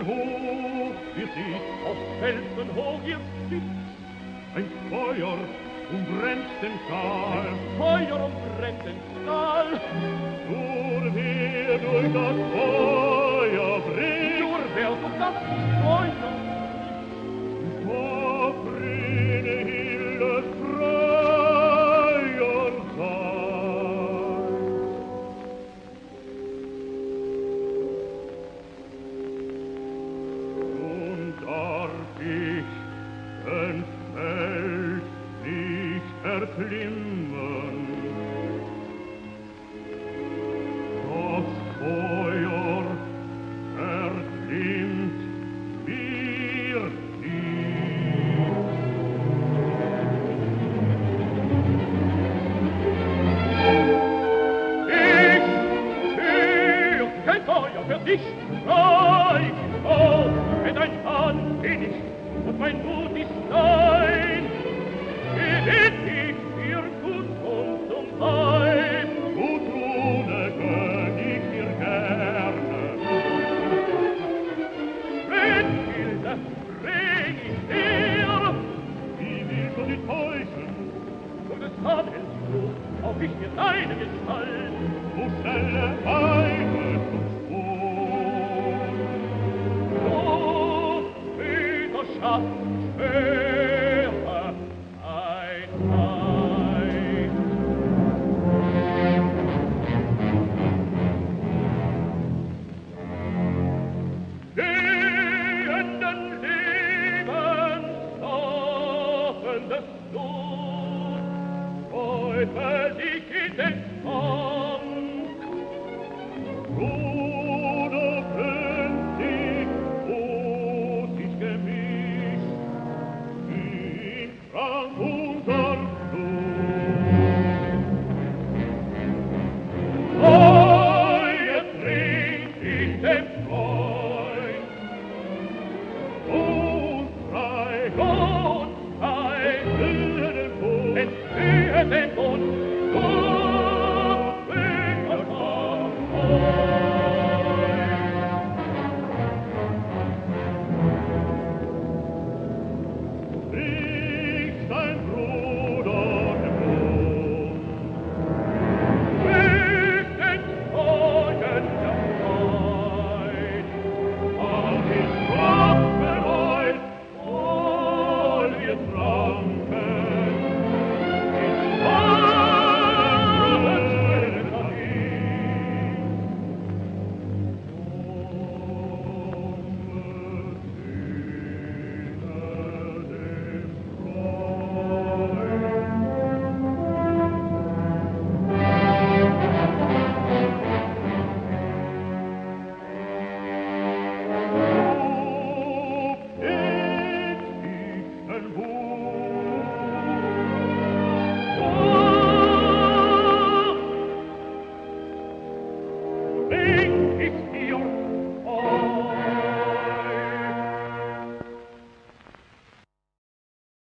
hoch wir sieht, auf Felsen hoch ihr sitzt. Ein Feuer umbrennt den Saal, ein Feuer umbrennt den Saal. Nur wer durch das Feuer bricht, nur wer durch das Feuer bricht, vor Brünnhildes freier Saal. Nun darf ich den Feld nicht erklimmen, das Feuer erklimmt mir tief. Ich für kein Feuer für dich, nein, oh, wenn dein Mann bin ich und mein Mut ist dein, gewinn ich dir gut und zum Weib. Gut ohne gönn ich dir gerne. Brünnhilde, bring ich dir, wie will schon die täuschen, und des Adels Blut, auch ich dir deine Gestalt. O schnelle